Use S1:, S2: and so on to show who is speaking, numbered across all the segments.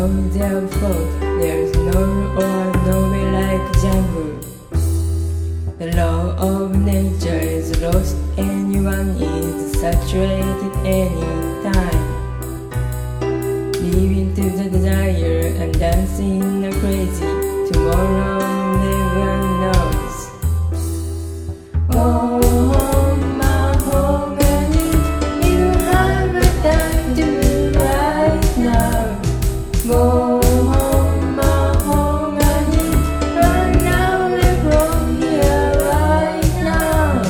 S1: know their fault. There's no or no way like jungle. The law of nature is lost, anyone is saturated anytime. Living to the desire and dancing a crazy, tomorrow never knows. Oh, my harmony, you have a time to move right now. Oh, my harmony, run away from here right now.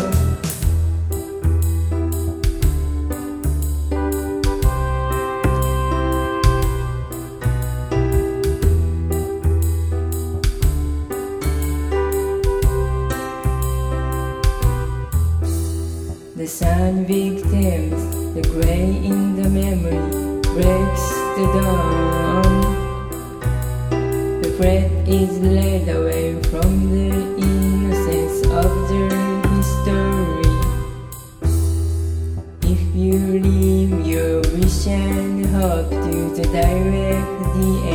S1: The sun victims, the gray in the memory breaks the dawn. The thread is laid away from the innocence of the history. If you leave your wish and hope to the direct the